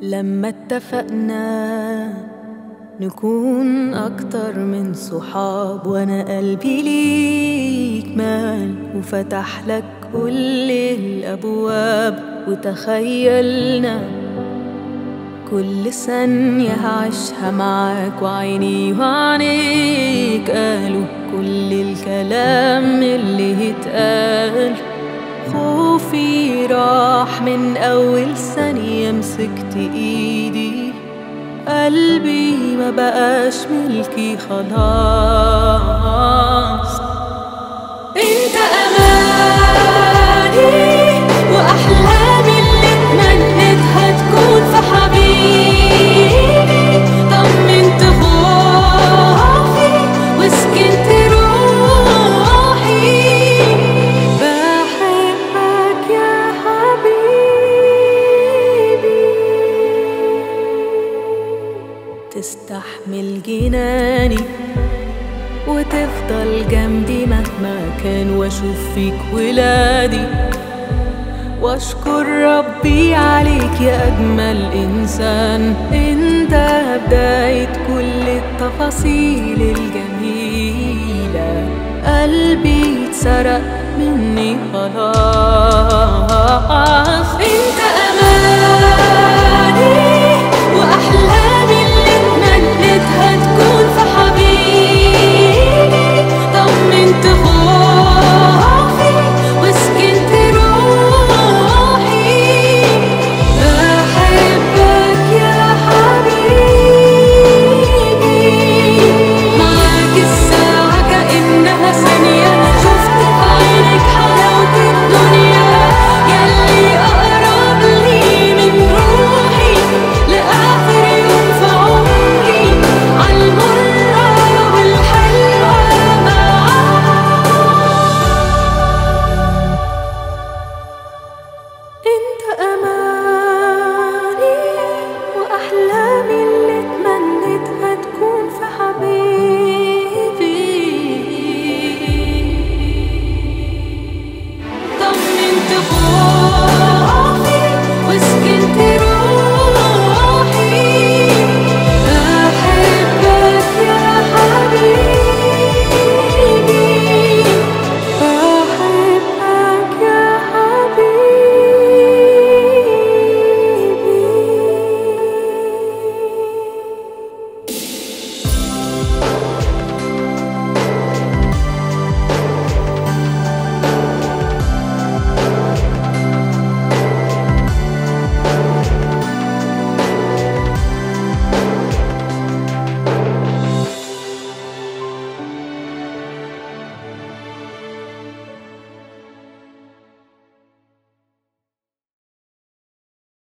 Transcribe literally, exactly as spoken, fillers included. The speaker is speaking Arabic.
لما اتفقنا نكون أكتر من صحاب، وأنا قلبي ليك مال وفتح لك كل الأبواب، وتخيلنا كل ثانية هعيشها معاك، وعيني وعينيك قالوا كل الكلام اللي اتقال. خوفي راح من أول ثانية مسكت إيدي، قلبي ما بقاش ملكي خلاص. انت أماني وأحلامي اللي اتمنيتها تكون في حبيبي، طمنت خوفي وسكنت روحي. بحبك يا حبيبي، تستحمل جناني وتفضل جنبي مهما كان، واشوف فيك ولادي واشكر ربي عليك يا اجمل انسان. انت بداية كل التفاصيل الجميلة، قلبي اتسرق مني خلاص. انت اماني